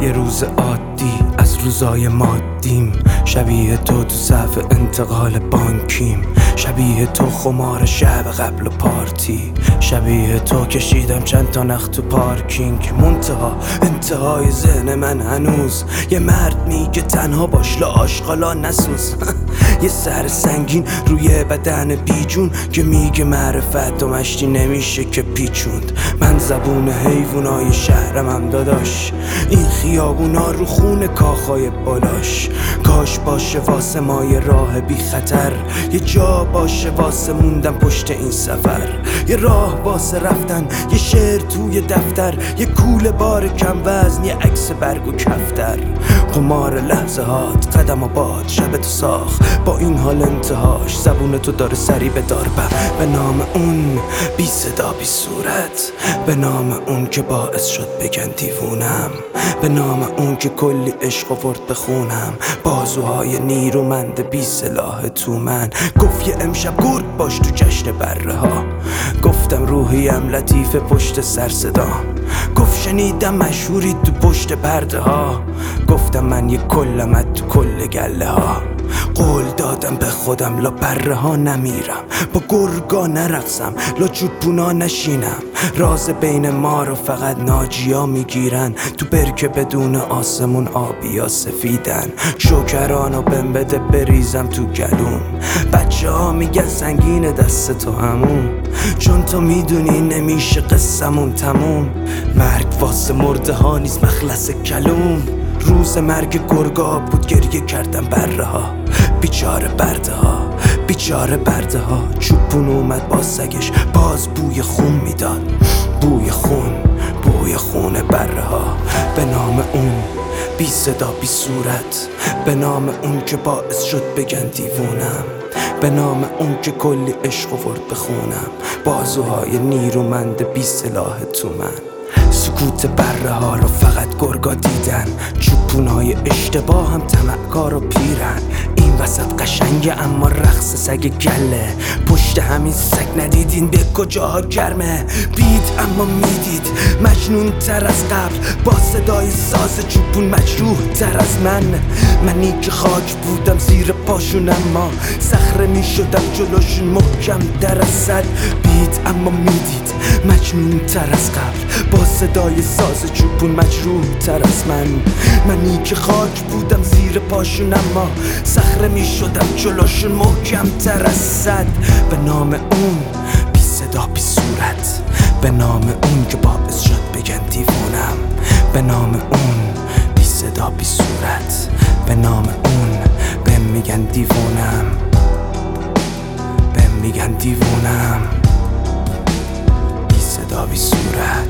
یه روز عادی از روزای مادیم، شبیه تو صف انتقال بانکیم، شبیه تو خمار شب قبل پارتی، شبیه تو کشیدم چند تا نخ تو پارکینگ. انتهای ذهن من هنوز یه مرد میگه تنها باش لا آشغالا نسوز. یه سر سنگین روی بدن بیجون که میگه معرفت و مشتی نمیشه که پیچوند. من زبون حیوانای شهرم هم داداش، این خیابونا رو خون کاخای بالاش. کاش باشه واسه ما یه راه بی خطر، یه جا باشه واسه موندن پشت این سفر، یه راه واسه رفتن، یه شعر توی دفتر، یه کوله بار کم وزن، یه عکس برگ و کفتر. قمار لحظه هات قدم و باد شب تو ساخ، با این حال انتهاش زبون تو داره سری به دار. به نام اون بی صدا بی صورت، به نام اون که باعث شد بگن دیوونم، به نام اون که کلی عشق آورد بخونم. بازوهای نیرومند بی سلاح تو من گفت یه امشب گرگ باش تو جشن بره ها. گفتم روحیم لطیف پشت سر صدا، گفت شنیدم مشهوری تو پشت پرده ها. گفتم من یه کلمت تو کل گله ها. قول دادم به خودم لا بره ها نمیرم، با گرگا نرقصم، لا چوپونا نشینم. راز بین ما رو فقط ناجیا میگیرن، تو برکه بدون آسمون آبیا سفیدن. شکرانو بهم بده بریزم تو گلوم، بچه ها میگن سنگین دست تو همون، چون تو میدونی نمیشه قصمون تموم. مرگ واسه مرده ها نیست مخلص کلوم، روز مرگ گرگا بود گریه کردم بره ها. بیچاره برده ها، بیچاره برده ها. چوپون اومد با سگش باز بوی خون میداد، بوی خون، بوی خون بره ها. به نام اون بی صدا بی صورت، به نام اون که باعث شد بگن دیوونم، به نام اون که کلی عشق آورد بخونم. بازوهای نیرومند بی سلاح تو من، سکوت بره ها رو فقط گرگا دیدن، چوپونای اشتباه هم طمعکار و پیرن. این وسط قشنگه اما رقص سگ گله، پشت همین سگ ندیدین به کجاها گرمه. بید اما میدید مجنون تر از قبل، با صدای ساز چوپون مجروح تر از منی که خاک بودم زیر پاشون، اما صخره میشدم جلوشون محکم در از صد. بید اما میدید مجنون تر از قبل، با صدای ساز چوپون مجروح تر از منی که خاک بودم زیر پاشون، اما صخره می شدم جلوشون محکم تر از صد. به نام اون بی صدا بی صورت، به نام اون که باعث شد بگن دیوونم، به نام اون بی صدا بی صورت، به نام اون بهم میگن دیوونم، بهم میگن دیوونم. بی صدا بی صورت.